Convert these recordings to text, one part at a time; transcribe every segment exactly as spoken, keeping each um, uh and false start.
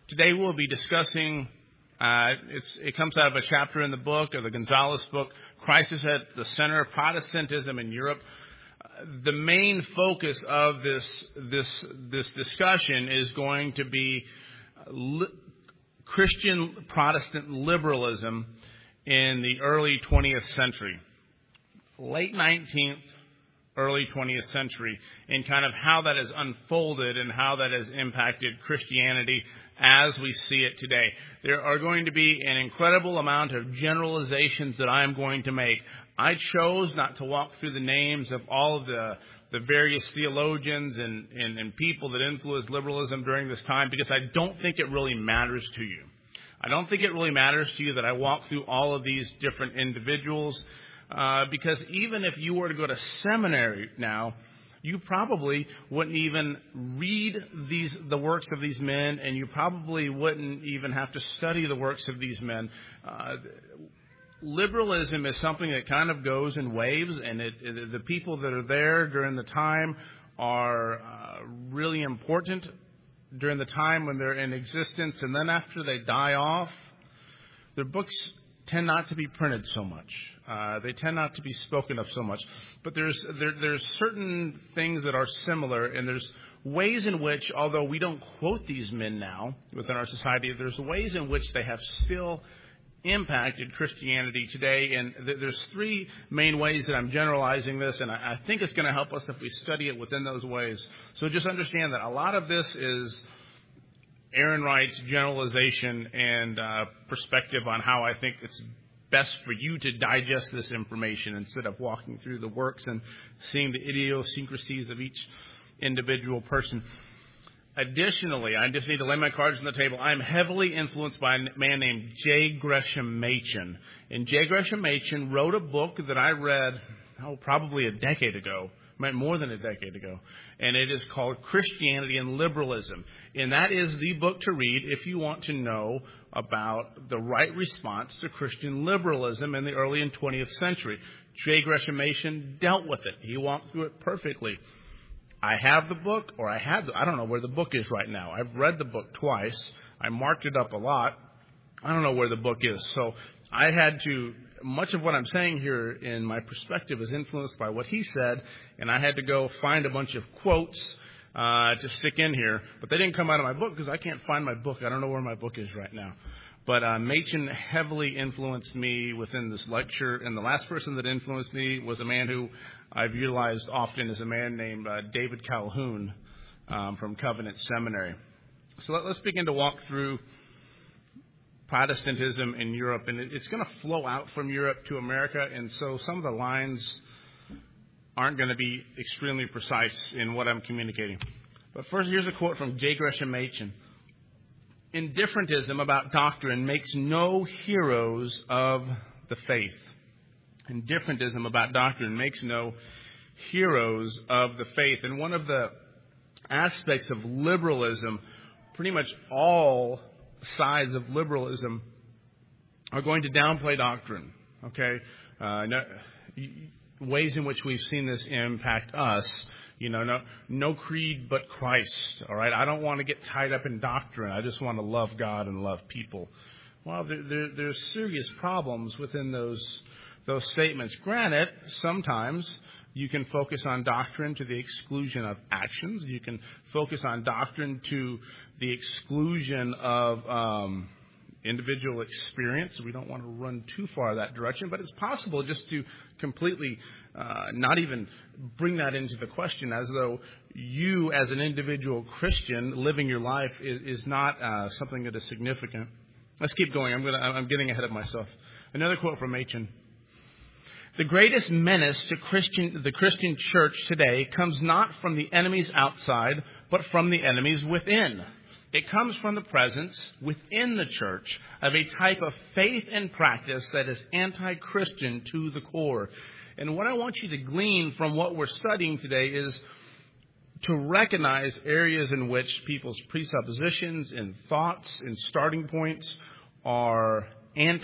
Today we'll be discussing, uh, it's, it comes out of a chapter in the book, or the Gonzalez book, Christ is at the Center of Protestantism in Europe. Uh, the main focus of this, this, this discussion is going to be li- Christian Protestant liberalism in the early twentieth century, late nineteenth, early twentieth century, and kind of how that has unfolded and how that has impacted Christianity as we see it today. There are going to be an incredible amount of generalizations that I am going to make. I chose not to walk through the names of all of the, the various theologians and, and, and people that influenced liberalism during this time because I don't think it really matters to you. I don't think it really matters to you that I walk through all of these different individuals uh, because even if you were to go to seminary now, you probably wouldn't even read these the works of these men, and you probably wouldn't even have to study the works of these men. Uh, liberalism is something that kind of goes in waves, and it, it, the people that are there during the time are uh, really important during the time when they're in existence, and then after they die off, their books tend not to be printed so much. Uh, they tend not to be spoken of so much. But there's there, there's certain things that are similar, and there's ways in which, although we don't quote these men now within our society, there's ways in which they have still impacted Christianity today. And th- there's three main ways that I'm generalizing this, and I, I think it's going to help us if we study it within those ways. So just understand that a lot of this is Aaron Wright's generalization and uh, perspective on how I think it's best for you to digest this information instead of walking through the works and seeing the idiosyncrasies of each individual person. Additionally, I just need to lay my cards on the table. I'm heavily influenced by a man named J. Gresham Machen. And J. Gresham Machen wrote a book that I read, oh, probably a decade ago. more than a decade ago, and it is called Christianity and Liberalism. And that is the book to read if you want to know about the right response to Christian liberalism in the early and twentieth century. J. Gresham Machen dealt with it. He walked through it perfectly. I have the book, or I have, the, I don't know where the book is right now. I've read the book twice. I marked it up a lot. I don't know where the book is. So I had to, much of what I'm saying here in my perspective is influenced by what he said, and I had to go find a bunch of quotes uh, to stick in here. But they didn't come out of my book because I can't find my book. I don't know where my book is right now. But uh, Machen heavily influenced me within this lecture, and the last person that influenced me was a man who I've utilized often, is a man named uh, David Calhoun um, from Covenant Seminary. So let, let's begin to walk through Protestantism in Europe, and it, it's going to flow out from Europe to America, and so some of the lines aren't going to be extremely precise in what I'm communicating. But first, here's a quote from J. Gresham Machen. Indifferentism about doctrine makes no heroes of the faith. Indifferentism about doctrine makes no heroes of the faith. And one of the aspects of liberalism, pretty much all sides of liberalism are going to downplay doctrine. Okay, uh, no, ways in which we've seen this impact us. You know, no, no creed but Christ. All right, I don't want to get tied up in doctrine. I just want to love God and love people. Well, there, there, there's serious problems within those those statements. Granted, sometimes you can focus on doctrine to the exclusion of actions. You can focus on doctrine to the exclusion of um, individual experience. We don't want to run too far that direction, but it's possible just to completely uh, not even bring that into the question, as though you as an individual Christian living your life is, is not uh, something that is significant. Let's keep going. I'm, gonna, I'm getting ahead of myself. Another quote from Machen. The greatest menace to Christian, the Christian church today comes not from the enemies outside, but from the enemies within. It comes from the presence within the church of a type of faith and practice that is anti-Christian to the core. And what I want you to glean from what we're studying today is to recognize areas in which people's presuppositions and thoughts and starting points are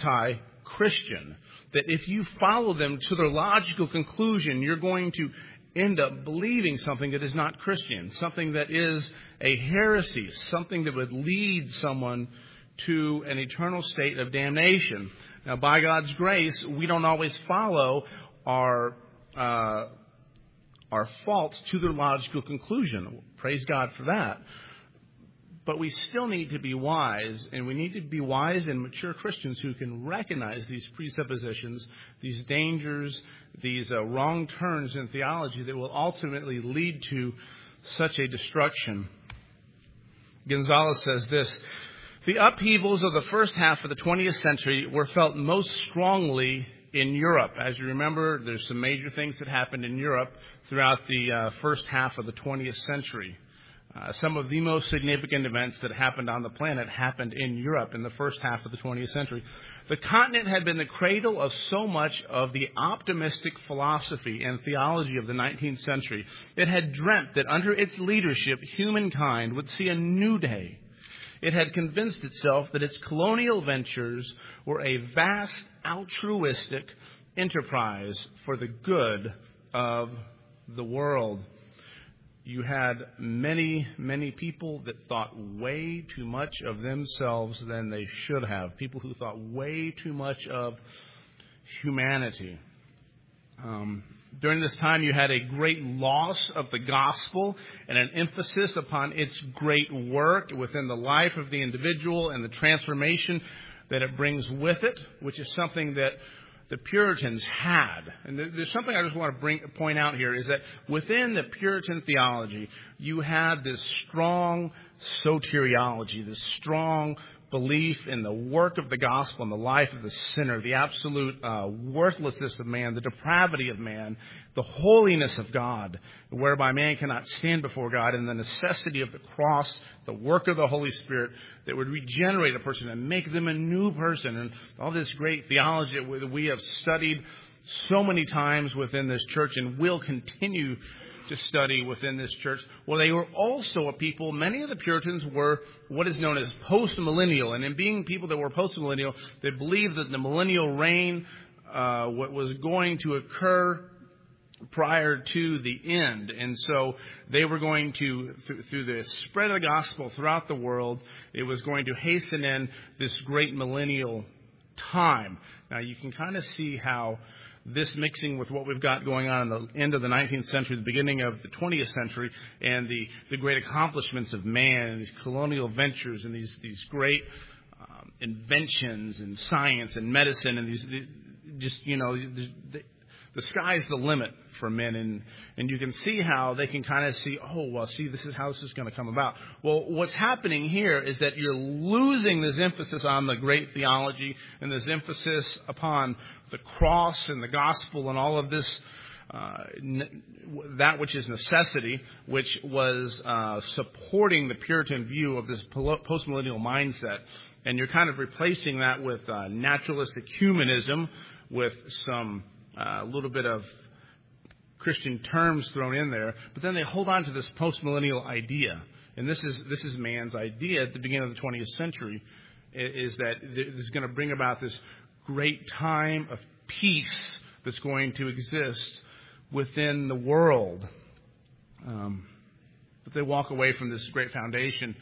anti-Christian. That if you follow them to their logical conclusion, you're going to end up believing something that is not Christian, something that is a heresy, something that would lead someone to an eternal state of damnation. Now, by God's grace, we don't always follow our uh, our faults to their logical conclusion. Praise God for that. But we still need to be wise, and we need to be wise and mature Christians who can recognize these presuppositions, these dangers, these uh, wrong turns in theology that will ultimately lead to such a destruction. Gonzalez says this: the upheavals of the first half of the twentieth century were felt most strongly in Europe. As you remember, there's some major things that happened in Europe throughout the uh, first half of the twentieth century. Uh, some of the most significant events that happened on the planet happened in Europe in the first half of the twentieth century. The continent had been the cradle of so much of the optimistic philosophy and theology of the nineteenth century. It had dreamt that under its leadership, humankind would see a new day. It had convinced itself that its colonial ventures were a vast altruistic enterprise for the good of the world. You had many, many people that thought way too much of themselves than they should have. People who thought way too much of humanity. Um, during this time, you had a great loss of the gospel and an emphasis upon its great work within the life of the individual and the transformation that it brings with it, which is something that the Puritans had. And there's something I just want to bring, point out here, is that within the Puritan theology, you had this strong soteriology, this strong belief in the work of the gospel and the life of the sinner, the absolute uh, worthlessness of man, the depravity of man, the holiness of God, whereby man cannot stand before God, and the necessity of the cross, the work of the Holy Spirit that would regenerate a person and make them a new person. And all this great theology that we have studied so many times within this church and will continue to study within this church. Well, they were also a people, many of the Puritans were what is known as post-millennial. And in being people that were post-millennial, they believed that the millennial reign, uh, what was going to occur prior to the end. And so they were going to, th- through the spread of the gospel throughout the world, it was going to hasten in this great millennial time. Now, you can kind of see how this mixing with what we've got going on in the end of the nineteenth century, the beginning of the twentieth century, and the, the great accomplishments of man, and these colonial ventures, and these, these great um, inventions in science and medicine, and these, the, just, you know, the, the, the sky's the limit for men. And, and you can see how they can kind of see, oh, well, see, this is how this is going to come about. Well, what's happening here is that you're losing this emphasis on the great theology and this emphasis upon the cross and the gospel and all of this, uh, n- that which is necessity, which was uh, supporting the Puritan view of this postmillennial mindset. And you're kind of replacing that with uh, naturalistic humanism, with some a uh, little bit of Christian terms thrown in there, but then they hold on to this postmillennial idea. And this is this is man's idea at the beginning of the twentieth century, is that this is going to bring about this great time of peace that's going to exist within the world. Um, but they walk away from this great foundation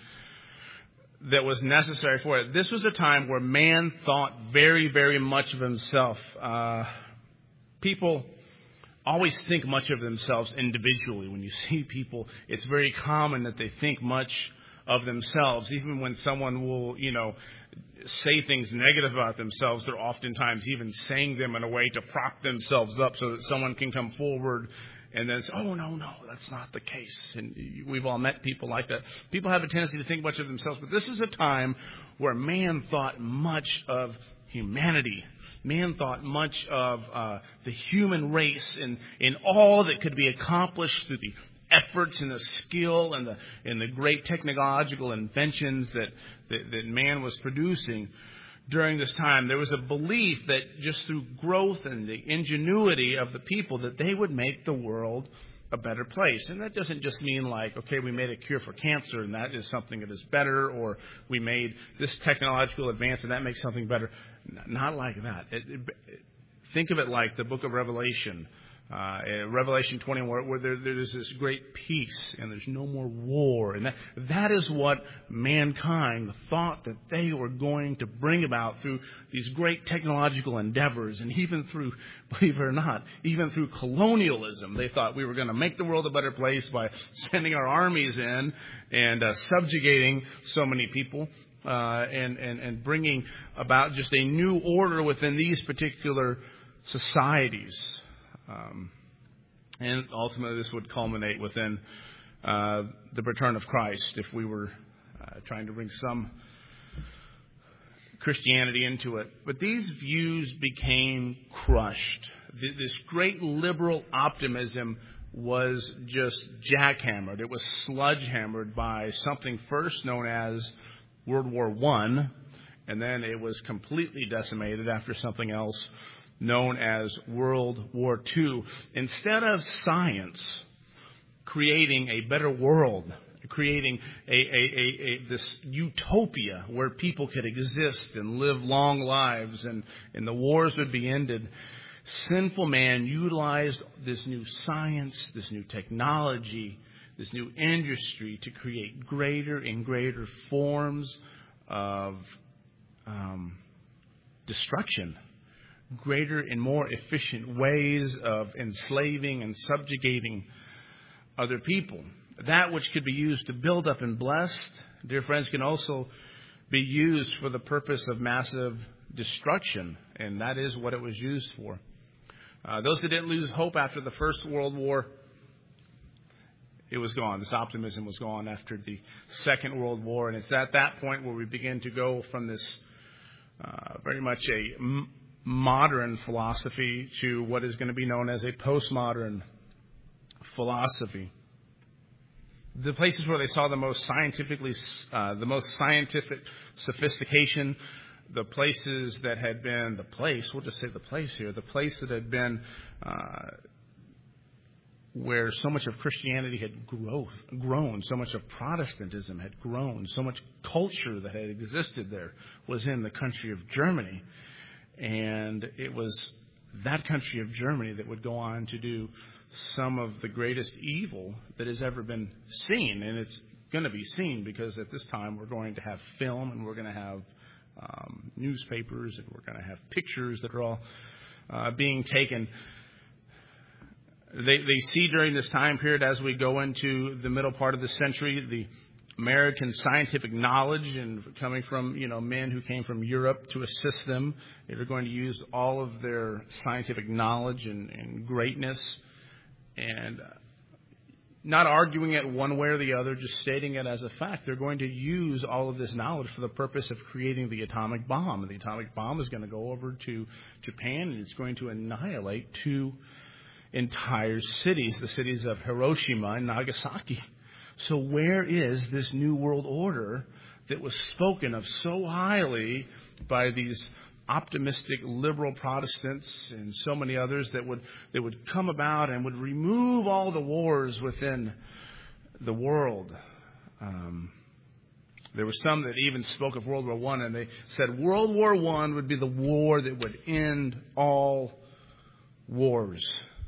that was necessary for it. This was a time where man thought very, very much of himself. Uh, people always think much of themselves individually. When you see people, it's very common that they think much of themselves. Even when someone will, you know, say things negative about themselves, they're oftentimes even saying them in a way to prop themselves up so that someone can come forward and then say, oh, no, no, that's not the case. And we've all met people like that. People have a tendency to think much of themselves, but this is a time where man thought much of humanity. Man thought much of uh, the human race and in all that could be accomplished through the efforts and the skill and the and the great technological inventions that, that, that man was producing during this time. There was a belief that just through growth and the ingenuity of the people that they would make the world a better place. And that doesn't just mean like, okay, we made a cure for cancer and that is something that is better, or we made this technological advance and that makes something better. Not like that. It, it, think of it like the book of Revelation. Uh, in Revelation twenty, where, where there, there's this great peace and there's no more war. And that, that is what mankind thought that they were going to bring about through these great technological endeavors. And even through, believe it or not, even through colonialism, they thought we were going to make the world a better place by sending our armies in and uh, subjugating so many people. Uh, and, and, and bringing about just a new order within these particular societies. Um, and ultimately, this would culminate within uh, the return of Christ if we were uh, trying to bring some Christianity into it. But these views became crushed. This great liberal optimism was just jackhammered. It was sludge-hammered by something first known as World War One, and then it was completely decimated after something else known as World War Two. Instead of science creating a better world, creating a, a, a, a this utopia where people could exist and live long lives and, and the wars would be ended, sinful man utilized this new science, this new technology, this new industry to create greater and greater forms of um, destruction, greater and more efficient ways of enslaving and subjugating other people. That which could be used to build up and bless, dear friends, can also be used for the purpose of massive destruction, and that is what it was used for. Uh, those that didn't lose hope after the First World War, it was gone. This optimism was gone after the Second World War. And it's at that point where we begin to go from this uh, very much a m- modern philosophy to what is going to be known as a postmodern philosophy. The places where they saw the most scientifically, uh, the most scientific sophistication, the places that had been the place, we'll just say the place here, the place that had been uh, where so much of Christianity had growth, grown, so much of Protestantism had grown, so much culture that had existed there was in the country of Germany. And it was that country of Germany that would go on to do some of the greatest evil that has ever been seen. And it's going to be seen because at this time we're going to have film and we're going to have um, newspapers and we're going to have pictures that are all uh, being taken. They, they see during this time period, as we go into the middle part of the century, the American scientific knowledge and coming from, you know, men who came from Europe to assist them. They're going to use all of their scientific knowledge and, and greatness and not arguing it one way or the other, just stating it as a fact. They're going to use all of this knowledge for the purpose of creating the atomic bomb. And the atomic bomb is going to go over to Japan and it's going to annihilate two entire cities, the cities of Hiroshima and Nagasaki. So where is this new world order that was spoken of so highly by these optimistic liberal Protestants and so many others that would that would come about and would remove all the wars within the world? Um, there were some that even spoke of World War One, and they said World War One would be the war that would end all wars.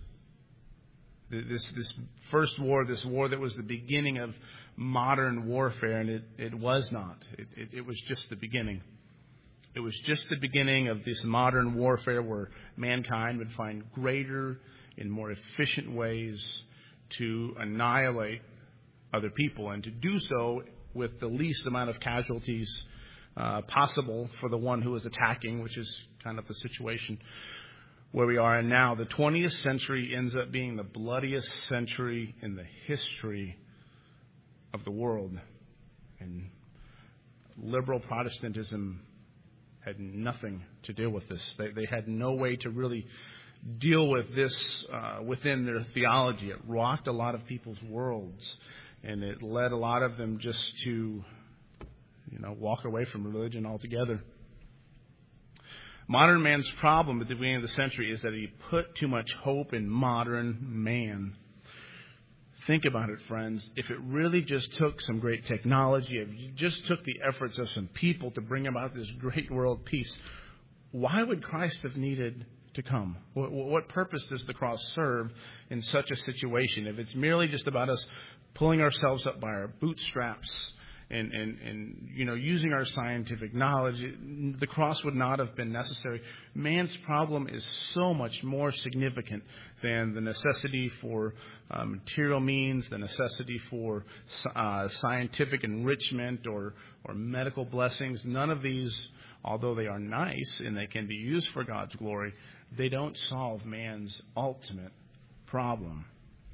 This this first war, this war that was the beginning of modern warfare, and it, it was not. It, it, it was just the beginning. It was just the beginning of this modern warfare where mankind would find greater and more efficient ways to annihilate other people and to do so with the least amount of casualties uh, possible for the one who was attacking, which is kind of the situation where we are in now. The twentieth century ends up being the bloodiest century in the history of the world. And liberal Protestantism had nothing to deal with this. They, they had no way to really deal with this uh, within their theology. It rocked a lot of people's worlds, and it led a lot of them just to, you know, walk away from religion altogether. Modern man's problem at the beginning of the century is that he put too much hope in modern man. Think about it, friends. If it really just took some great technology, if it just took the efforts of some people to bring about this great world peace, why would Christ have needed to come? What, what purpose does the cross serve in such a situation? If it's merely just about us pulling ourselves up by our bootstraps and, and, and you know, using our scientific knowledge, it, the cross would not have been necessary. Man's problem is so much more significant than the necessity for uh, material means, the necessity for uh, scientific enrichment or, or medical blessings. None of these, although they are nice and they can be used for God's glory, they don't solve man's ultimate problem.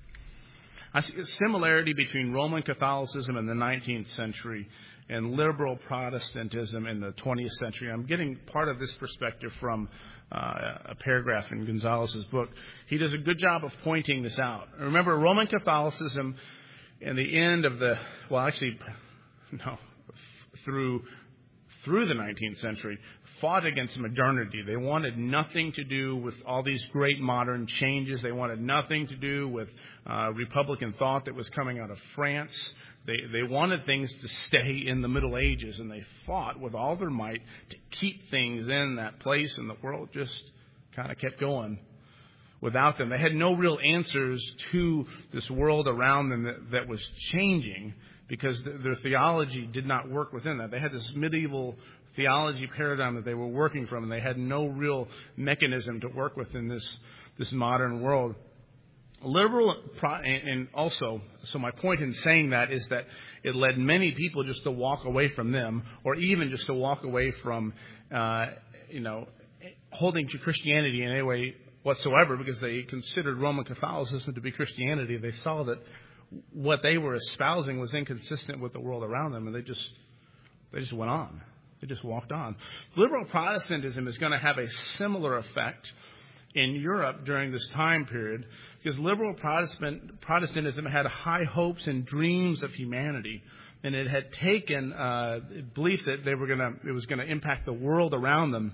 I see a similarity between Roman Catholicism in the nineteenth century and liberal Protestantism in the twentieth century. I'm getting part of this perspective from uh, a paragraph in Gonzalez's book. He does a good job of pointing this out. Remember, Roman Catholicism in the end of the, well, actually, no, through through the nineteenth century, fought against modernity. They wanted nothing to do with all these great modern changes. They wanted nothing to do with uh, Republican thought that was coming out of France. They they wanted things to stay in the Middle Ages, and they fought with all their might to keep things in that place, and the world just kind of kept going without them. They had no real answers to this world around them that, that was changing, because their theology did not work within that. They had this medieval theology paradigm that they were working from, and they had no real mechanism to work within this, this modern world. Liberal, and also, so my point in saying that is that it led many people just to walk away from them, or even just to walk away from, uh, you know, holding to Christianity in any way whatsoever, because they considered Roman Catholicism to be Christianity. They saw that what they were espousing was inconsistent with the world around them, and they just they just went on. They just walked on. Liberal Protestantism is going to have a similar effect in Europe during this time period, because liberal Protestant Protestantism had high hopes and dreams of humanity, and it had taken uh, belief that they were going to it was going to impact the world around them.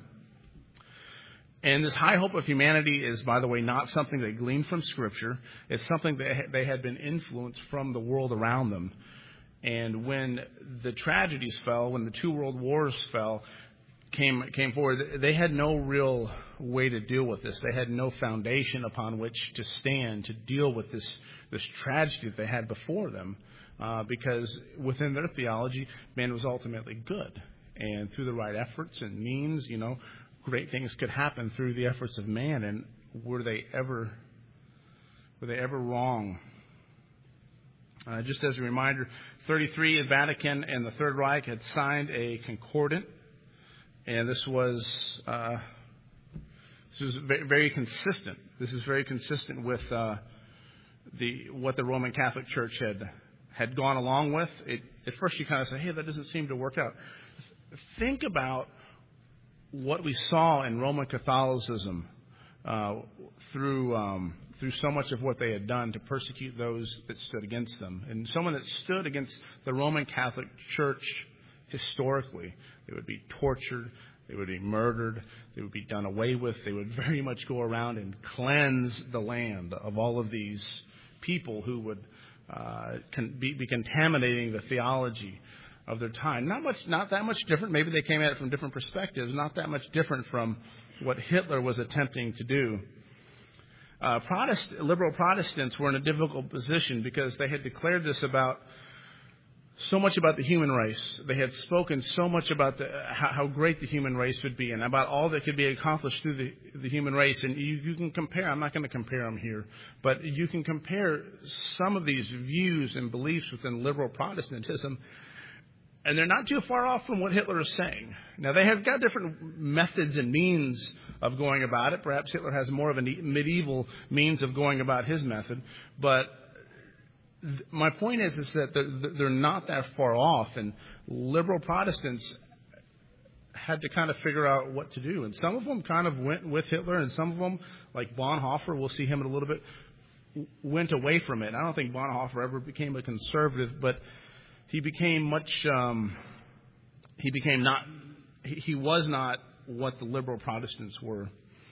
And this high hope of humanity is, by the way, not something they gleaned from Scripture. It's something that they had been influenced from the world around them. And when the tragedies fell, when the two world wars fell, came came forward, they had no real way to deal with this. They had no foundation upon which to stand to deal with this this tragedy that they had before them, uh, because within their theology, man was ultimately good, and through the right efforts and means, you know, great things could happen through the efforts of man. And were they ever were they ever wrong? Uh, just as a reminder, thirty-three, the Vatican and the Third Reich had signed a concordant, and this was uh, this was very, very consistent. This is very consistent with uh, the what the Roman Catholic Church had had gone along with. It, at first, you kind of say, "Hey, that doesn't seem to work out." Think about what we saw in Roman Catholicism uh, through um, through so much of what they had done to persecute those that stood against them. And someone that stood against the Roman Catholic Church historically, they would be tortured, they would be murdered, they would be done away with. They would very much go around and cleanse the land of all of these people who would uh, con- be, be contaminating the theology of their time. Not much, not that much different. Maybe they came at it from different perspectives. Not that much different from what Hitler was attempting to do. Uh, Protest, liberal Protestants were in a difficult position because they had declared this about so much about the human race. They had spoken so much about the, how, how great the human race would be, and about all that could be accomplished through the, the human race. And you, you can compare. I'm not going to compare them here, but you can compare some of these views and beliefs within liberal Protestantism. And they're not too far off from what Hitler is saying. Now, they have got different methods and means of going about it. Perhaps Hitler has more of a medieval means of going about his method. But th- my point is, is that they're, they're not that far off. And liberal Protestants had to kind of figure out what to do. And some of them kind of went with Hitler, and some of them, like Bonhoeffer, we'll see him in a little bit, went away from it. I don't think Bonhoeffer ever became a conservative, but he became much, um, he became not, he, he was not what the liberal Protestants were.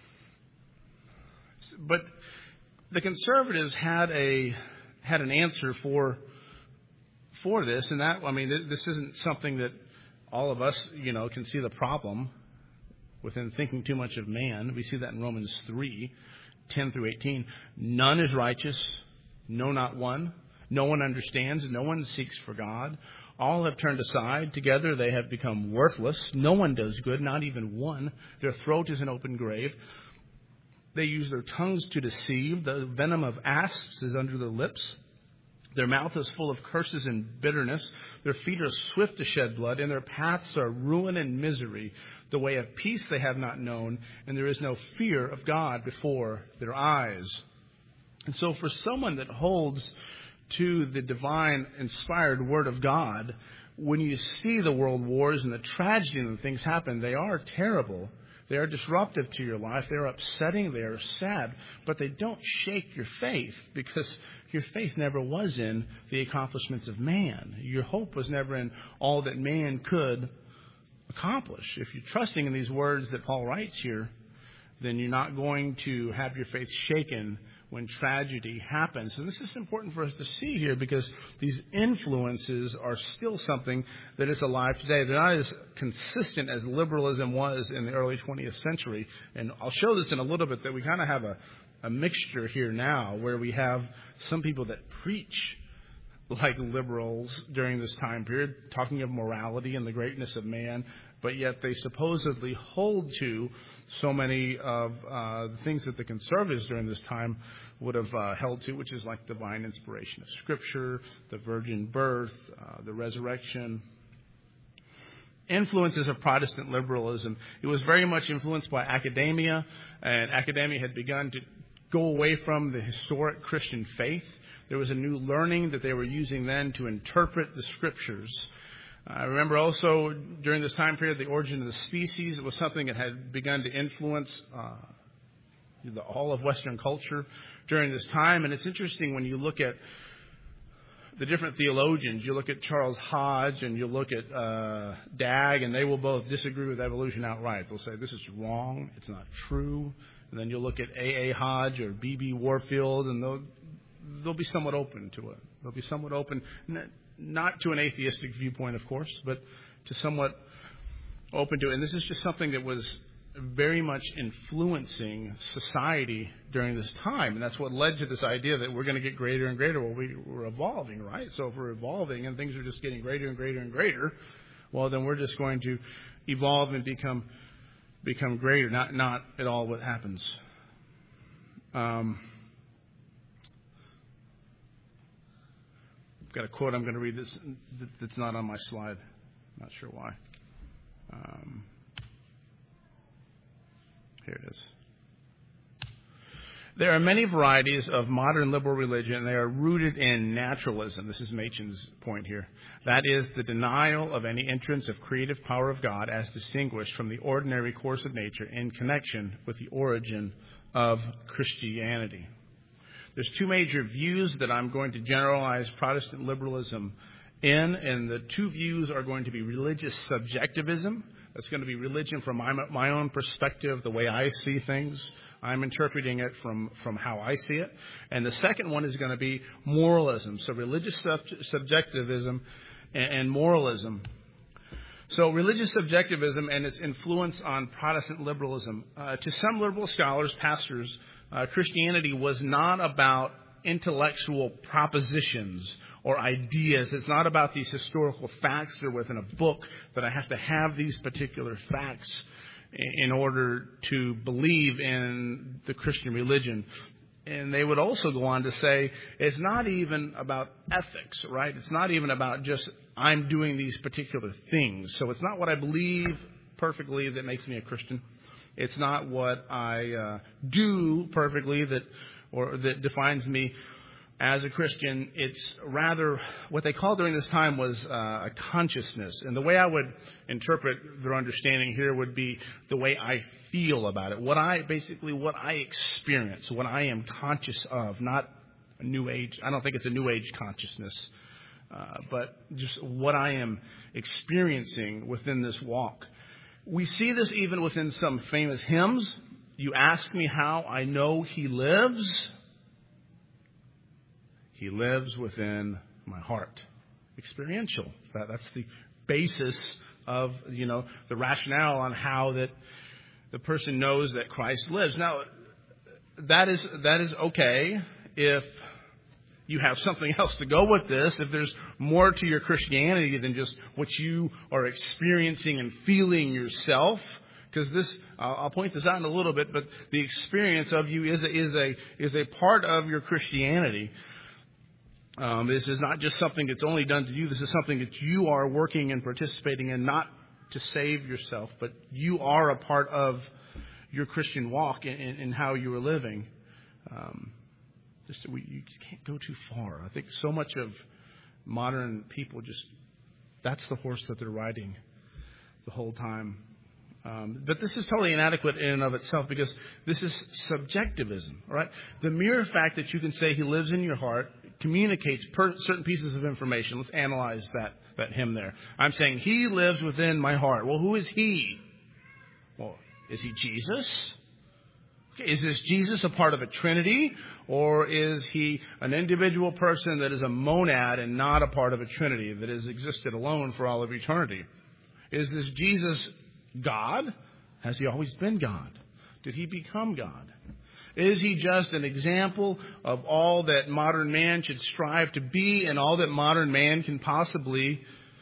But the conservatives had a, had an answer for, for this, and that, I mean, this isn't something that all of us, you know, can see the problem within thinking too much of man. We see that in Romans three, ten through eighteen. None is righteous, no, not one. No one understands, no one seeks for God. All have turned aside. Together they have become worthless. No one does good, not even one. Their throat is an open grave. They use their tongues to deceive. The venom of asps is under their lips. Their mouth is full of curses and bitterness. Their feet are swift to shed blood, and their paths are ruin and misery. The way of peace they have not known, and there is no fear of God before their eyes. And so for someone that holds to the divine inspired word of God, when you see the world wars and the tragedy and the things happen, they are terrible. They are disruptive to your life. They are upsetting. They are sad. But they don't shake your faith, because your faith never was in the accomplishments of man. Your hope was never in all that man could accomplish. If you're trusting in these words that Paul writes here, then you're not going to have your faith shaken when tragedy happens. And this is important for us to see here, because these influences are still something that is alive today. They're not as consistent as liberalism was in the early twentieth century. And I'll show this in a little bit, that we kind of have a, a mixture here now, where we have some people that preach like liberals during this time period, talking of morality and the greatness of man, but yet they supposedly hold to so many of uh, the things that the conservatives during this time would have uh, held to, which is like divine inspiration of Scripture, the virgin birth, uh, the resurrection. Influences of Protestant liberalism. It was very much influenced by academia, and academia had begun to go away from the historic Christian faith. There was a new learning that they were using then to interpret the Scriptures. I remember also during this time period, the origin of the species. It was something that had begun to influence uh, the, all of Western culture during this time. And it's interesting when you look at the different theologians. You look at Charles Hodge and you look at uh, Dagg, and they will both disagree with evolution outright. They'll say this is wrong, it's not true. And then you'll look at A A Hodge or B B Warfield, and they'll, they'll be somewhat open to it. They'll be somewhat open. Not to an atheistic viewpoint, of course, but to somewhat open to it. And this is just something that was very much influencing society during this time. And that's what led to this idea that we're going to get greater and greater. Well, we, we're evolving, right? So if we're evolving and things are just getting greater and greater and greater, well, then we're just going to evolve and become become greater. Not, not at all what happens. Um... Got a quote I'm going to read this that's not on my slide. Not sure why. Um, here it is. There are many varieties of modern liberal religion, and they are rooted in naturalism. This is Machen's point here. That is, the denial of any entrance of creative power of God as distinguished from the ordinary course of nature in connection with the origin of Christianity. There's two major views that I'm going to generalize Protestant liberalism in, and the two views are going to be religious subjectivism. That's going to be religion from my, my own perspective, the way I see things. I'm interpreting it from, from how I see it. And the second one is going to be moralism. So religious sub- subjectivism and, and moralism. So religious subjectivism and its influence on Protestant liberalism. Uh, to some liberal scholars, pastors, Uh, Christianity was not about intellectual propositions or ideas. It's not about these historical facts that are within a book that I have to have these particular facts in order to believe in the Christian religion. And they would also go on to say it's not even about ethics, right? It's not even about just I'm doing these particular things. So it's not what I believe perfectly that makes me a Christian. It's not what I uh, do perfectly that or that defines me as a Christian. It's rather what they called during this time was uh, a consciousness. And the way I would interpret their understanding here would be the way I feel about it. What I basically what I experience, what I am conscious of, not a new age. I don't think it's a new age consciousness, uh, but just what I am experiencing within this walk. We see this even within some famous hymns. You ask me how I know he lives. He lives within my heart. Experiential. That, that's the basis of, you know, the rationale on how that the person knows that Christ lives. Now, that is that is okay if you have something else to go with this, if there's more to your Christianity than just what you are experiencing and feeling yourself. Because this, I'll point this out in a little bit, but the experience of you is a, is a, is a part of your Christianity. Um, this is not just something that's only done to you. This is something that you are working and participating in, not to save yourself, but you are a part of your Christian walk in, in, in how you are living. Um, just we, you can't go too far. I think so much of modern people just, that's the horse that they're riding the whole time. Um, but this is totally inadequate in and of itself, because this is subjectivism, all right? The mere fact that you can say he lives in your heart communicates per certain pieces of information. Let's analyze that, that hymn there. I'm saying he lives within my heart. Well, who is he? Well, is he Jesus? Okay, is this Jesus a part of a Trinity? Or is he an individual person that is a monad and not a part of a Trinity that has existed alone for all of eternity? Is this Jesus God? Has he always been God? Did he become God? Is he just an example of all that modern man should strive to be and all that modern man can possibly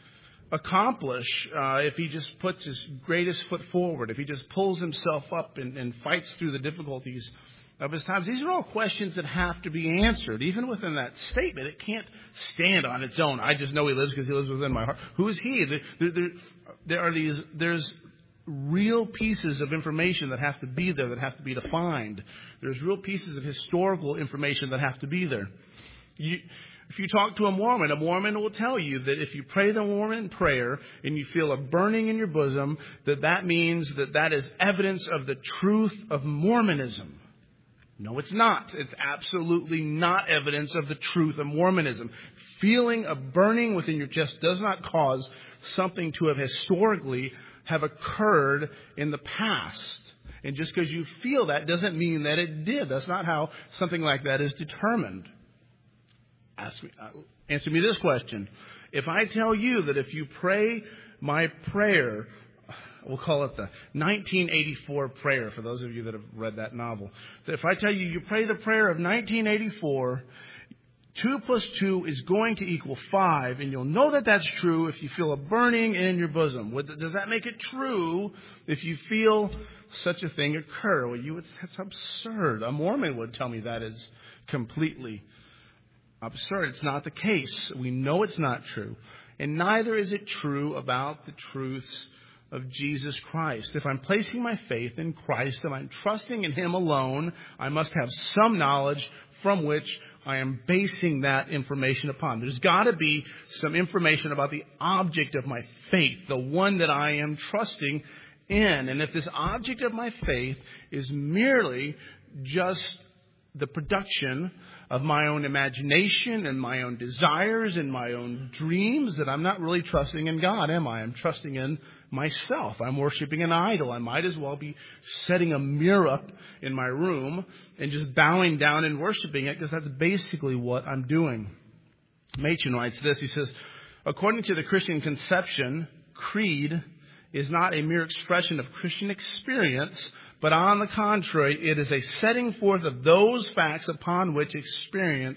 accomplish uh, if he just puts his greatest foot forward, if he just pulls himself up and, and fights through the difficulties of his times? These are all questions that have to be answered. Even within that statement, it can't stand on its own. I just know he lives because he lives within my heart. Who is he? There, there, there are these, there's real pieces of information that have to be there, that have to be defined. There's real pieces of historical information that have to be there. You, if you talk to a Mormon, a Mormon will tell you that if you pray the Mormon prayer and you feel a burning in your bosom, that that means that that is evidence of the truth of Mormonism. No, it's not. It's absolutely not evidence of the truth of Mormonism. Feeling a burning within your chest does not cause something to have historically have occurred in the past. And just because you feel that doesn't mean that it did. That's not how something like that is determined. Ask me, uh, answer me this question. If I tell you that if you pray my prayer, we'll call it the nineteen eighty-four prayer, for those of you that have read that novel, that if I tell you you pray the prayer of nineteen eighty-four, two plus two is going to equal five, and you'll know that that's true if you feel a burning in your bosom. Does that make it true if you feel such a thing occur? Well, you would, that's absurd. A Mormon would tell me that is completely absurd. It's not the case. We know it's not true. And neither is it true about the truths of Jesus Christ. If I'm placing my faith in Christ and I'm trusting in him alone, I must have some knowledge from which I am basing that information upon. There's got to be some information about the object of my faith, the one that I am trusting in. And if this object of my faith is merely just the production of my own imagination and my own desires and my own dreams, that I'm not really trusting in God, am I? I'm trusting in myself. I'm worshiping an idol. I might as well be setting a mirror up in my room and just bowing down and worshiping it, because that's basically what I'm doing. Machen writes this. He says, according to the Christian conception, creed is not a mere expression of Christian experience, but on the contrary, it is a setting forth of those facts upon which experience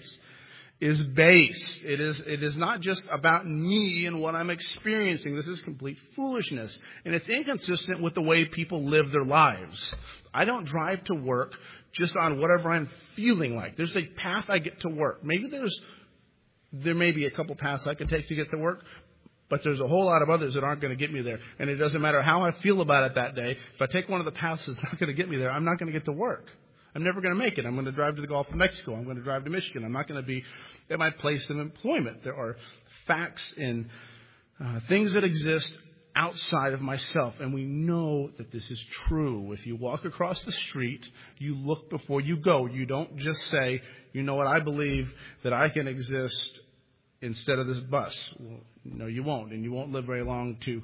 is based. It is, it is not just about me and what I'm experiencing. This is complete foolishness. And it's inconsistent with the way people live their lives. I don't drive to work just on whatever I'm feeling like. There's a path I get to work. Maybe there's, there may be a couple paths I can take to get to work, but there's a whole lot of others that aren't going to get me there. And it doesn't matter how I feel about it that day. If I take one of the paths that's not going to get me there, I'm not going to get to work. I'm never going to make it. I'm going to drive to the Gulf of Mexico. I'm going to drive to Michigan. I'm not going to be at my place of employment. There are facts and uh, things that exist outside of myself. And we know that this is true. If you walk across the street, you look before you go. You don't just say, you know what, I believe that I can exist instead of this bus. Well, no, you won't. And you won't live very long to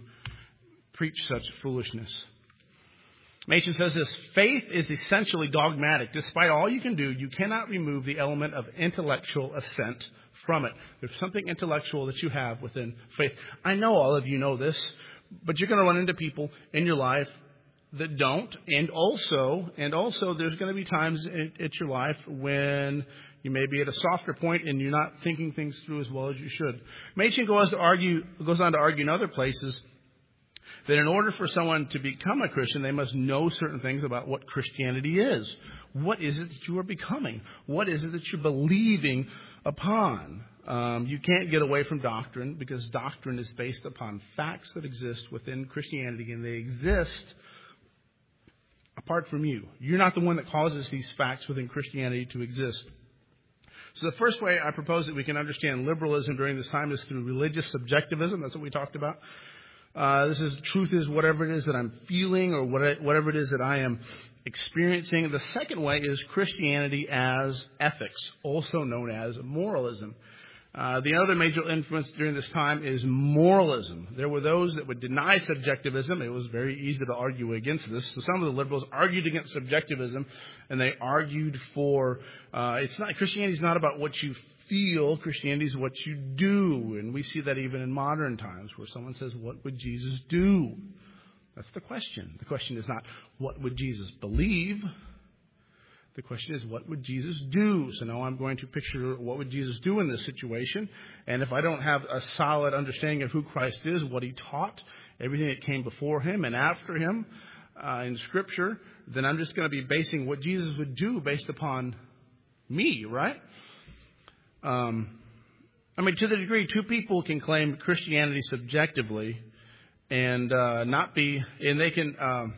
preach such foolishness. Machen says this: faith is essentially dogmatic. Despite all you can do, you cannot remove the element of intellectual assent from it. There's something intellectual that you have within faith. I know all of you know this, but you're going to run into people in your life that don't, and also, and also, there's going to be times in, in your life when you may be at a softer point and you're not thinking things through as well as you should. Machen goes to argue, goes on to argue in other places that in order for someone to become a Christian, they must know certain things about what Christianity is. What is it that you are becoming? What is it that you're believing upon? Um, you can't get away from doctrine, because doctrine is based upon facts that exist within Christianity, and they exist apart from you. You're not the one that causes these facts within Christianity to exist. So the first way I propose that we can understand liberalism during this time is through religious subjectivism. That's what we talked about. Uh, this is truth is whatever it is that I'm feeling, or what, whatever it is that I am experiencing. The second way is Christianity as ethics, also known as moralism. Uh, the other major influence during this time is moralism. There were those that would deny subjectivism. It was very easy to argue against this. So some of the liberals argued against subjectivism, and they argued for uh, it's not Christianity is not about what you feel. Christianity is what you do, and we see that even in modern times, where someone says, "What would Jesus do?" That's the question. The question is not what would Jesus believe. The question is, what would Jesus do? So now I'm going to picture what would Jesus do in this situation. And if I don't have a solid understanding of who Christ is, what he taught, everything that came before him and after him uh, in Scripture, then I'm just going to be basing what Jesus would do based upon me, right? Um, I mean, to the degree two people can claim Christianity subjectively and uh, not be, and they can... Um,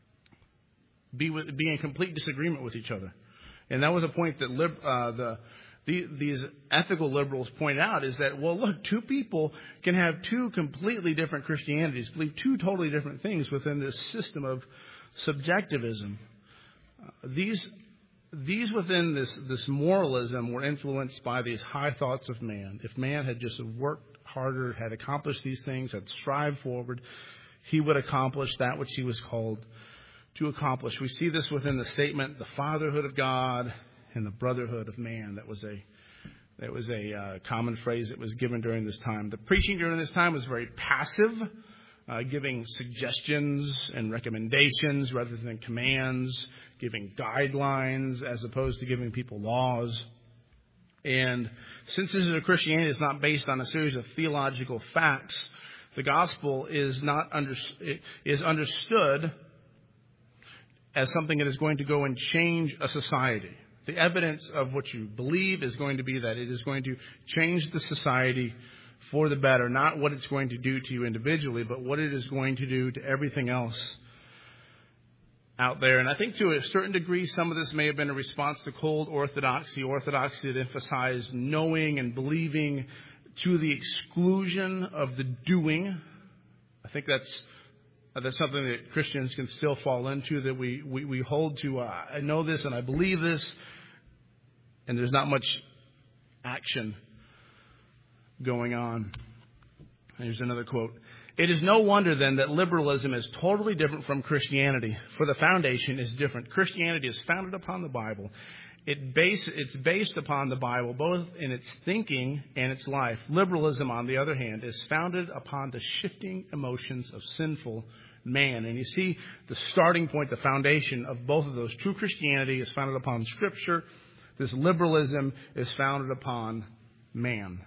Be, with, be in complete disagreement with each other. And that was a point that lib, uh, the, the these ethical liberals point out, is that, well, look, two people can have two completely different Christianities, believe two totally different things within this system of subjectivism. Uh, these these within this, this moralism were influenced by these high thoughts of man. If man had just worked harder, had accomplished these things, had strived forward, he would accomplish that which he was called to accomplish. We see this within the statement, the fatherhood of God and the brotherhood of man. That was a that was a uh, common phrase that was given during this time. The preaching during this time was very passive, uh, giving suggestions and recommendations rather than commands, giving guidelines as opposed to giving people laws. And since this is a Christianity that's not based on a series of theological facts, the gospel is not under, is understood as something that is going to go and change a society. The evidence of what you believe is going to be that it is going to change the society for the better, not what it's going to do to you individually, but what it is going to do to everything else out there. And I think to a certain degree, some of this may have been a response to cold orthodoxy, orthodoxy that emphasized knowing and believing to the exclusion of the doing. I think that's That's something that Christians can still fall into, that we, we, we hold to, uh, I know this and I believe this, and there's not much action going on. Here's another quote. It is no wonder then that liberalism is totally different from Christianity, for the foundation is different. Christianity is founded upon the Bible. It base, it's based upon the Bible, both in its thinking and its life. Liberalism, on the other hand, is founded upon the shifting emotions of sinful man. And you see the starting point, the foundation of both of those. True Christianity is founded upon Scripture. This liberalism is founded upon man.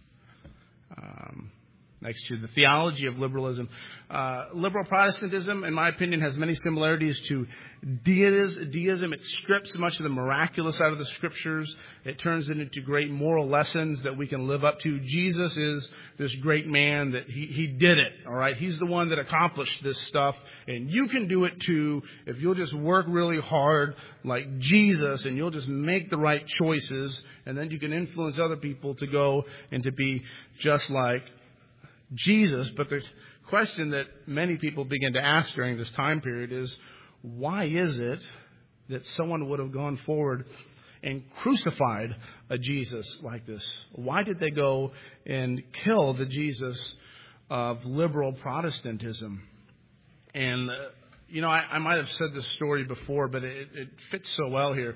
Um, next to the theology of liberalism. Uh, liberal Protestantism, in my opinion, has many similarities to deism. It strips much of the miraculous out of the Scriptures. It turns it into great moral lessons that we can live up to. Jesus is this great man that he, he did it, all right? He's the one that accomplished this stuff, and you can do it too if you'll just work really hard like Jesus, and you'll just make the right choices, and then you can influence other people to go and to be just like Jesus. But the question that many people begin to ask during this time period is, why is it that someone would have gone forward and crucified a Jesus like this? Why did they go and kill the Jesus of liberal Protestantism? And, uh, you know, I, I might have said this story before, but it, it fits so well here.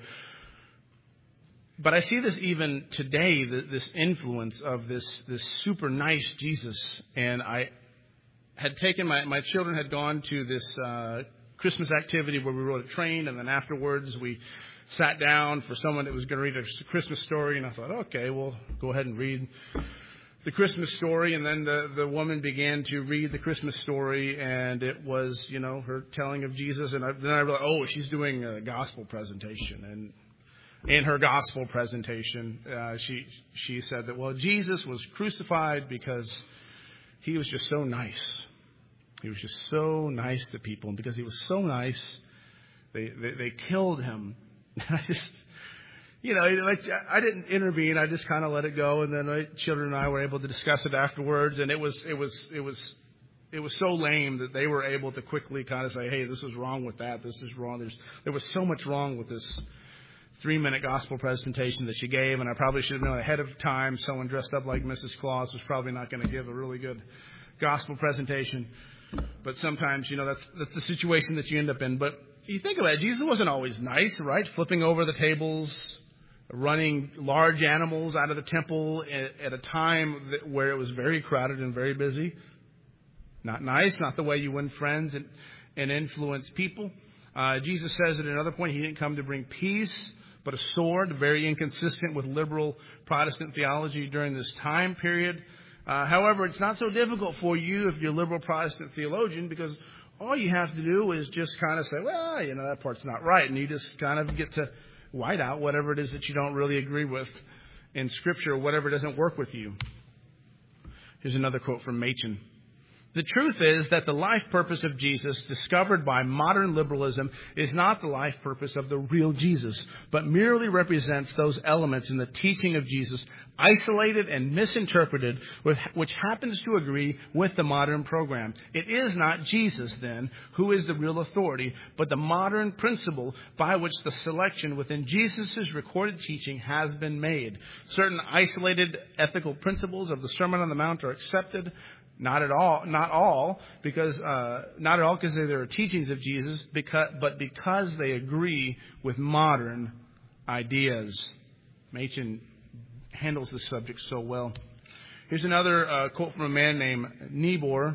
But I see this even today, this influence of this, this super nice Jesus. And I had taken my, my children had gone to this uh, Christmas activity where we rode a train, and then afterwards we sat down for someone that was going to read a Christmas story, and I thought, okay, we'll go ahead and read the Christmas story. And then the, the woman began to read the Christmas story, and it was, you know, her telling of Jesus. And I, then I realized, oh, she's doing a gospel presentation. And in her gospel presentation, uh, she she said that, well, Jesus was crucified because he was just so nice. He was just so nice to people. And because he was so nice, they they, they killed him. I just, you know, like I didn't intervene. I just kind of let it go. And then my children and I were able to discuss it afterwards. And it was it was it was it was so lame that they were able to quickly kind of say, hey, this is wrong with that. This is wrong. There's there was so much wrong with this three-minute gospel presentation that she gave, and I probably should have known ahead of time someone dressed up like Missus Claus was probably not going to give a really good gospel presentation. But sometimes, you know, that's that's the situation that you end up in. But you think about it, Jesus wasn't always nice, right? Flipping over the tables, running large animals out of the temple at, at a time that, where it was very crowded and very busy. Not nice, not the way you win friends and, and influence people. Uh, Jesus says at another point he didn't come to bring peace, but a sword, very inconsistent with liberal Protestant theology during this time period. Uh, however, it's not so difficult for you if you're a liberal Protestant theologian, because all you have to do is just kind of say, well, you know, that part's not right. And you just kind of get to white out whatever it is that you don't really agree with in Scripture, or whatever doesn't work with you. Here's another quote from Machen. The truth is that the life purpose of Jesus, discovered by modern liberalism, is not the life purpose of the real Jesus, but merely represents those elements in the teaching of Jesus, isolated and misinterpreted, which happens to agree with the modern program. It is not Jesus, then, who is the real authority, but the modern principle by which the selection within Jesus' recorded teaching has been made. Certain isolated ethical principles of the Sermon on the Mount are accepted. Not at all, not all, because uh, not at all because they are teachings of Jesus, because, but because they agree with modern ideas. Machen handles this subject so well. Here's another uh, quote from a man named Niebuhr.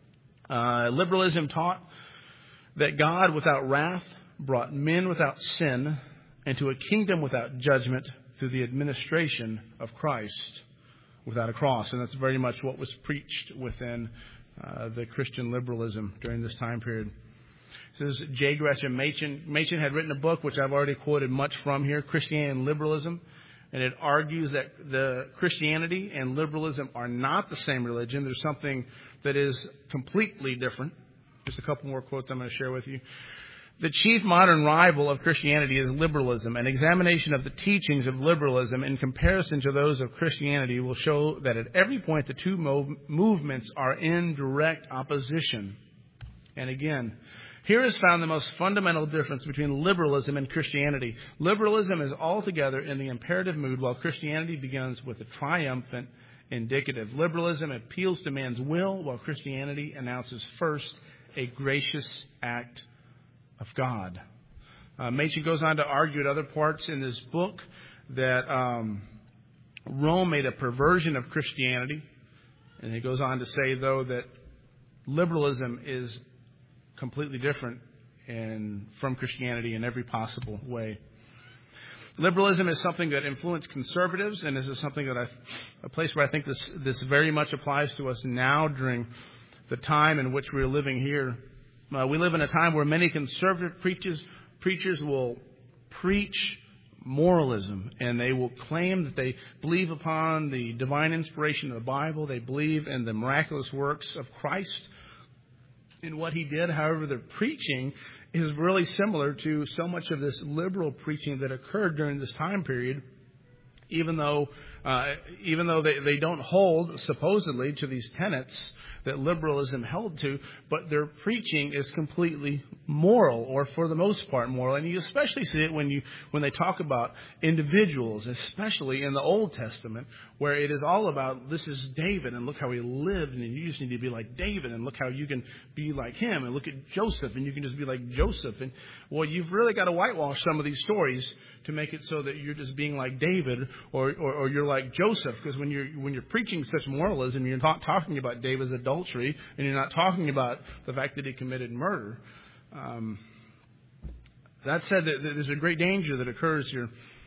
Uh, Liberalism taught that God without wrath brought men without sin into a kingdom without judgment through the administration of Christ without a cross. And that's very much what was preached within uh, the Christian liberalism during this time period. This is J. Gresham Machen. Machen had written a book, which I've already quoted much from here, Christianity and Liberalism. And it argues that the Christianity and liberalism are not the same religion. There's something that is completely different. Just a couple more quotes I'm going to share with you. The chief modern rival of Christianity is liberalism. An examination of the teachings of liberalism in comparison to those of Christianity will show that at every point the two mov- movements are in direct opposition. And again, here is found the most fundamental difference between liberalism and Christianity. Liberalism is altogether in the imperative mood, while Christianity begins with the triumphant indicative. Liberalism appeals to man's will, while Christianity announces first a gracious act of God. Uh, Machen goes on to argue at other parts in this book that um, Rome made a perversion of Christianity. And he goes on to say, though, that liberalism is completely different in, from Christianity in every possible way. Liberalism is something that influenced conservatives, and this is something that I, a place where I think this, this very much applies to us now during the time in which we're living here. Uh, we live in a time where many conservative preachers, preachers will preach moralism, and they will claim that they believe upon the divine inspiration of the Bible. They believe in the miraculous works of Christ in what he did. However, their preaching is really similar to so much of this liberal preaching that occurred during this time period, even though uh, even though they, they don't hold supposedly to these tenets that liberalism held to, but their preaching is completely moral, or for the most part moral. And you especially see it when you when they talk about individuals, especially in the Old Testament, where it is all about, this is David, and look how he lived, and you just need to be like David, and look how you can be like him, and look at Joseph, and you can just be like Joseph. And well, you've really got to whitewash some of these stories to make it so that you're just being like David, or or, or you're like Joseph, because when you're when you're preaching such moralism, you're not talking about David's adultery, and you're not talking about the fact that he committed murder. Um, that said, there's a great danger that occurs here.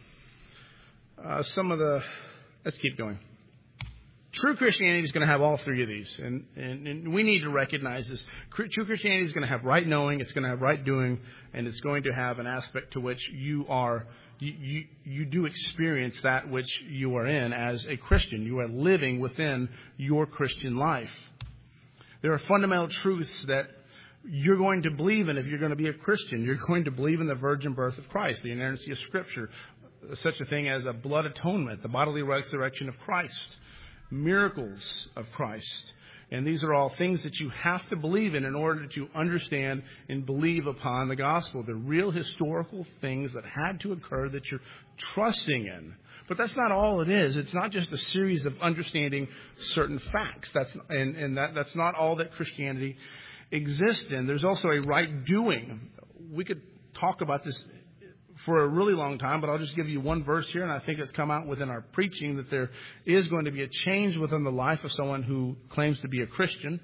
Uh, some of the, let's keep going. True Christianity is going to have all three of these, and, and, and we need to recognize this. True Christianity is going to have right knowing, it's going to have right doing, and it's going to have an aspect to which you are, you, you, you do experience that which you are in as a Christian. You are living within your Christian life. There are fundamental truths that you're going to believe in if you're going to be a Christian. You're going to believe in the virgin birth of Christ, the inerrancy of Scripture, such a thing as a blood atonement, the bodily resurrection of Christ, miracles of Christ. And these are all things that you have to believe in in order to understand and believe upon the gospel. They're real historical things that had to occur that you're trusting in. But that's not all it is. It's not just a series of understanding certain facts. That's and, and that, that's not all that Christianity exists in. There's also a right doing. We could talk about this for a really long time, but I'll just give you one verse here, and I think it's come out within our preaching that there is going to be a change within the life of someone who claims to be a Christian.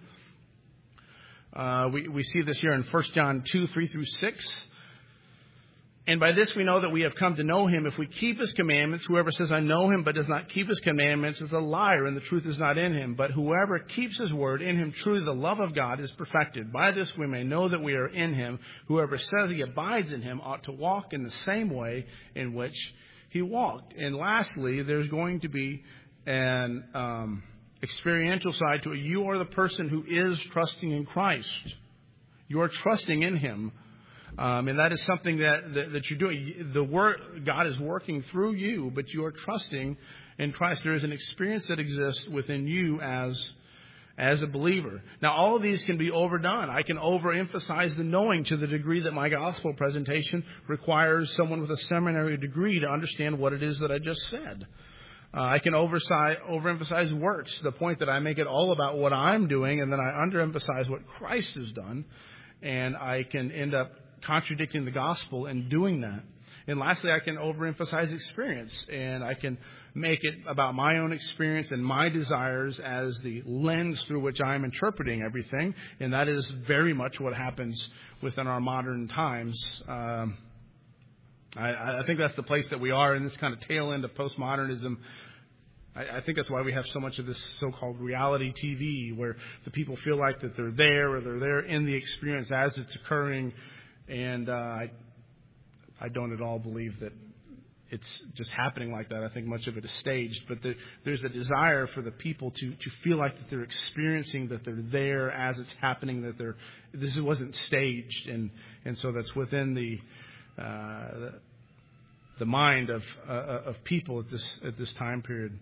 Uh, we, we see this here in First John two, three through six. And by this we know that we have come to know him if we keep his commandments. Whoever says, I know him, but does not keep his commandments is a liar, and the truth is not in him. But whoever keeps his word, in him truly the love of God is perfected. By this we may know that we are in him. Whoever says he abides in him ought to walk in the same way in which he walked. And lastly, there's going to be an um, experiential side to it. You are the person who is trusting in Christ. You are trusting in him. Um, and that is something that, that, that you're doing. The work, God is working through you, but you are trusting in Christ. There is an experience that exists within you as, as a believer. Now, all of these can be overdone. I can overemphasize the knowing to the degree that my gospel presentation requires someone with a seminary degree to understand what it is that I just said. Uh, I can oversize, overemphasize works to the point that I make it all about what I'm doing, and then I underemphasize what Christ has done, and I can end up contradicting the gospel and doing that. And lastly, I can overemphasize experience, and I can make it about my own experience and my desires as the lens through which I'm interpreting everything. And that is very much what happens within our modern times. Um, I, I think that's the place that we are in this kind of tail end of postmodernism. I, I think that's why we have so much of this so-called reality T V, where the people feel like that they're there, or they're there in the experience as it's occurring. And uh, I, I don't at all believe that it's just happening like that. I think much of it is staged. But the, there's a desire for the people to, to feel like that they're experiencing, that they're there as it's happening, that they're this wasn't staged. And, and so that's within the, uh, the the mind of uh, of people at this at this time period.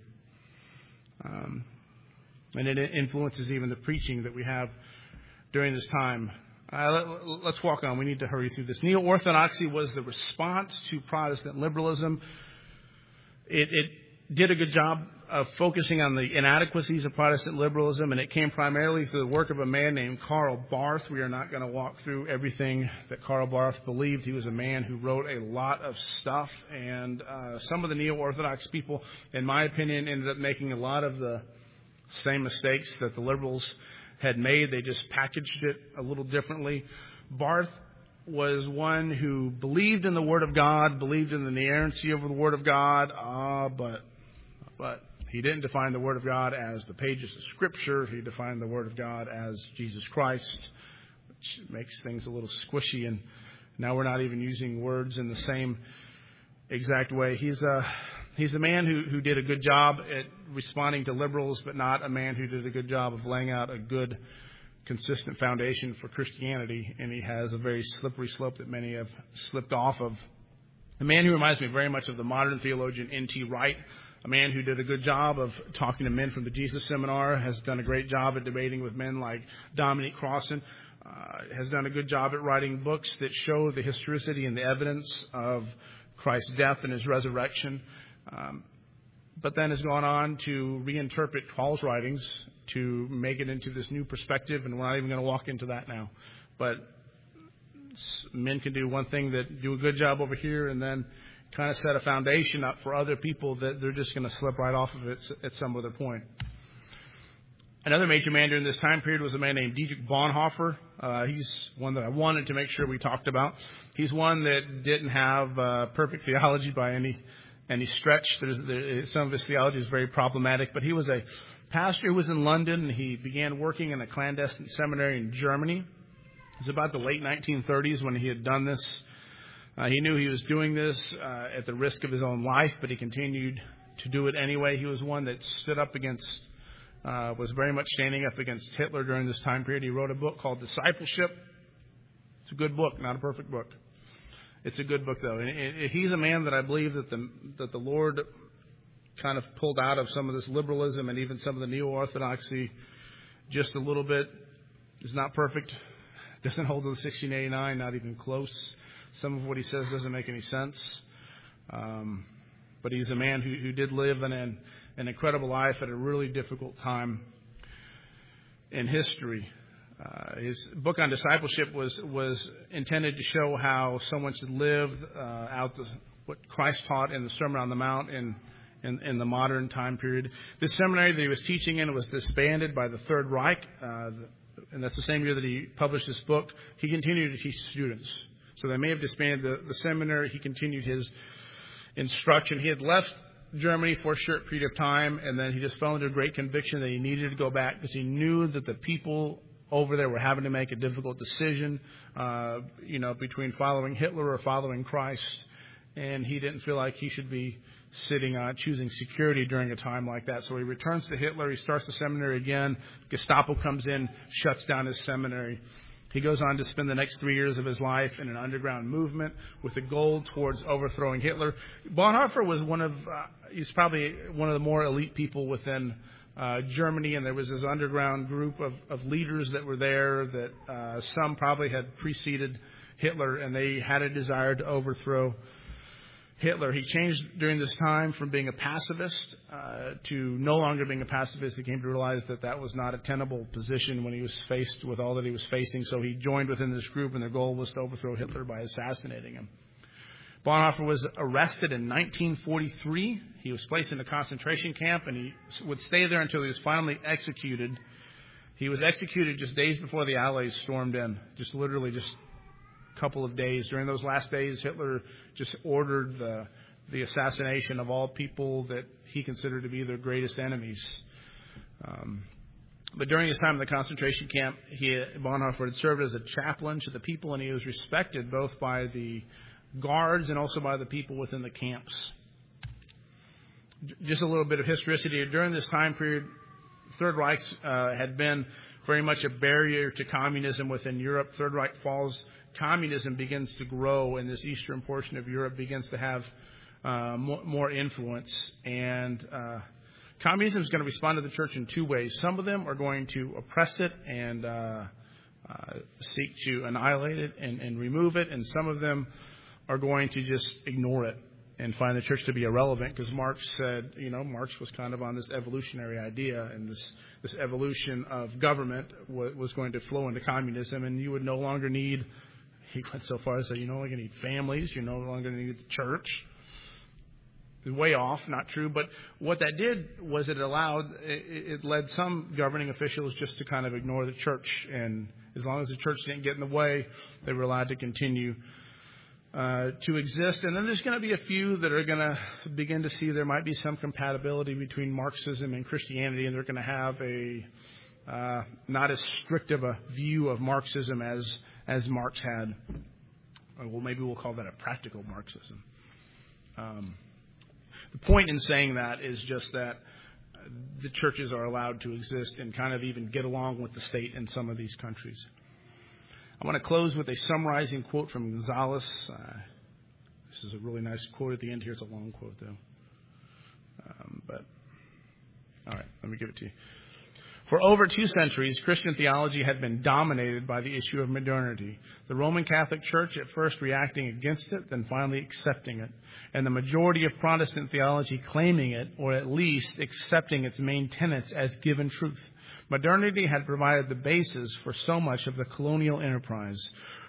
Um, and it influences even the preaching that we have during this time. Uh, let, let's walk on. We need to hurry through this. Neo-Orthodoxy was the response to Protestant liberalism. It, it did a good job of focusing on the inadequacies of Protestant liberalism, and it came primarily through the work of a man named Karl Barth. We are not going to walk through everything that Karl Barth believed. He was a man who wrote a lot of stuff, and uh, some of the Neo-Orthodox people, in my opinion, ended up making a lot of the same mistakes that the liberals had made. They just packaged it a little differently. Barth was one who believed in the Word of God, believed in the inerrancy of the Word of God, uh, but but he didn't define the Word of God as the pages of Scripture. He defined the Word of God as Jesus Christ, which makes things a little squishy, and now we're not even using words in the same exact way. He's a He's a man who, who did a good job at responding to liberals, but not a man who did a good job of laying out a good, consistent foundation for Christianity. And he has a very slippery slope that many have slipped off of. A man who reminds me very much of the modern theologian N T Wright, a man who did a good job of talking to men from the Jesus Seminar, has done a great job at debating with men like Dominic Crossan, uh, has done a good job at writing books that show the historicity and the evidence of Christ's death and his resurrection. Um, but then has gone on to reinterpret Paul's writings to make it into this new perspective, and we're not even going to walk into that now. But men can do one thing that do a good job over here, and then kind of set a foundation up for other people that they're just going to slip right off of it at some other point. Another major man during this time period was a man named Dietrich Bonhoeffer. Uh, he's one that I wanted to make sure we talked about. He's one that didn't have uh, perfect theology by any any stretch. There's, there, some of his theology is very problematic, but he was a pastor who was in London, and he began working in a clandestine seminary in Germany. It was about the late nineteen thirties when he had done this. Uh, he knew he was doing this uh, at the risk of his own life, but he continued to do it anyway. He was one that stood up against Uh, was very much standing up against Hitler during this time period. He wrote a book called Discipleship. It's a good book, not a perfect book. It's a good book, though. And it, it, he's a man that I believe that the that the Lord kind of pulled out of some of this liberalism and even some of the neo-orthodoxy just a little bit. Is not perfect. Doesn't hold to the sixteen eighty-nine, not even close. Some of what he says doesn't make any sense. Um, but he's a man who, who did live in an an incredible life at a really difficult time in history. Uh, his book on discipleship was was intended to show how someone should live uh, out the, what Christ taught in the Sermon on the Mount in, in in the modern time period. This seminary that he was teaching in was disbanded by the Third Reich, uh, and that's the same year that he published this book. He continued to teach students. So they may have disbanded the, the seminary. He continued his instruction. He had left Germany for a short period of time, and then he just fell into a great conviction that he needed to go back because he knew that the people over there were having to make a difficult decision, uh, you know, between following Hitler or following Christ, and he didn't feel like he should be sitting on choosing security during a time like that. So he returns to Hitler. He starts the seminary again. Gestapo comes in, shuts down his seminary. He goes on to spend the next three years of his life in an underground movement with a goal towards overthrowing Hitler. Bonhoeffer was one of, uh, he's probably one of the more elite people within uh, Germany, and there was this underground group of, of leaders that were there that uh, some probably had preceded Hitler, and they had a desire to overthrow Hitler. He changed during this time from being a pacifist uh, to no longer being a pacifist. He came to realize that that was not a tenable position when he was faced with all that he was facing. So he joined within this group, and their goal was to overthrow Hitler by assassinating him. Bonhoeffer was arrested in nineteen forty-three. He was placed in a concentration camp, and he would stay there until he was finally executed. He was executed just days before the Allies stormed in, just literally just couple of days. During those last days, Hitler just ordered the, the assassination of all people that he considered to be their greatest enemies. Um, but during his time in the concentration camp, he, Bonhoeffer had served as a chaplain to the people, and he was respected both by the guards and also by the people within the camps. Just a little bit of historicity. During this time period, Third Reich uh, had been very much a barrier to communism within Europe. Third Reich falls. Communism begins to grow in this eastern portion of Europe, begins to have uh, more, more influence. And uh, communism is going to respond to the church in two ways. Some of them are going to oppress it and uh, uh, seek to annihilate it and, and remove it. And some of them are going to just ignore it and find the church to be irrelevant, because Marx said, you know, Marx was kind of on this evolutionary idea, and this, this evolution of government w- was going to flow into communism, and you would no longer need. He went so far as to say, you no longer need families. You no longer need the church. Way off, not true. But what that did was it allowed, it, it led some governing officials just to kind of ignore the church. And as long as the church didn't get in the way, they were allowed to continue uh, to exist. And then there's going to be a few that are going to begin to see there might be some compatibility between Marxism and Christianity, and they're going to have a uh, not as strict of a view of Marxism as as Marx had. Well, maybe we'll call that a practical Marxism. Um, the point in saying that is just that the churches are allowed to exist and kind of even get along with the state in some of these countries. I want to close with a summarizing quote from Gonzalez. Uh, this is a really nice quote at the end here. It's a long quote, though. Um, but, all right, let me give it to you. For over two centuries, Christian theology had been dominated by the issue of modernity. The Roman Catholic Church at first reacting against it, then finally accepting it, and the majority of Protestant theology claiming it, or at least accepting its main tenets as given truth. Modernity had provided the basis for so much of the colonial enterprise.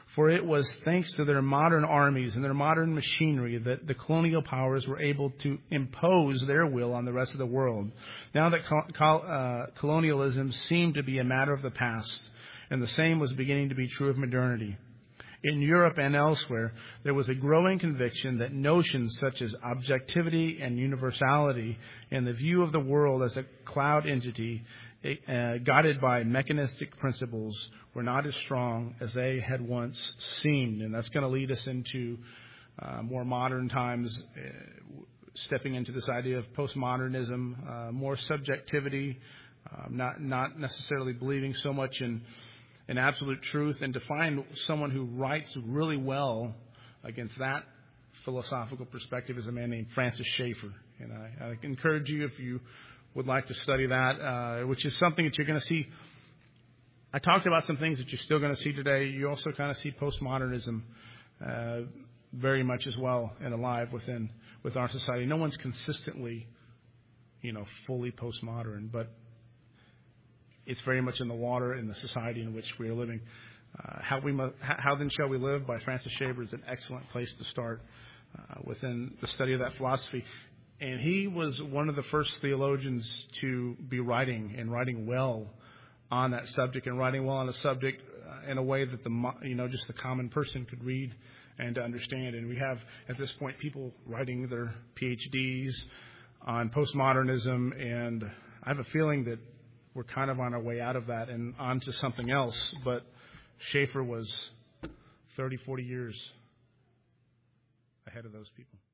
For it was thanks to their modern armies and their modern machinery that the colonial powers were able to impose their will on the rest of the world. Now that col- col- uh, colonialism seemed to be a matter of the past, and the same was beginning to be true of modernity. In Europe and elsewhere, there was a growing conviction that notions such as objectivity and universality and the view of the world as a cloud entity uh, guided by mechanistic principles were not as strong as they had once seemed. And that's going to lead us into uh, more modern times, uh, stepping into this idea of postmodernism, uh, more subjectivity, uh, not not necessarily believing so much in in absolute truth, and to find someone who writes really well against that philosophical perspective is a man named Francis Schaeffer. And I, I encourage you, if you would like to study that, uh, which is something that you're going to see. I talked about some things that you're still going to see today. You also kind of see postmodernism uh, very much as well and alive within with our society. No one's consistently, you know, fully postmodern, but it's very much in the water in the society in which we are living. Uh, how we mu- How Then Shall We Live by Francis Schaeffer is an excellent place to start uh, within the study of that philosophy. And he was one of the first theologians to be writing and writing well on that subject, and writing well on a subject uh, in a way that the you know just the common person could read and to understand. And we have at this point people writing their P H Ds on postmodernism, and I have a feeling that we're kind of on our way out of that and onto something else. But Schaeffer was thirty, forty years ahead of those people.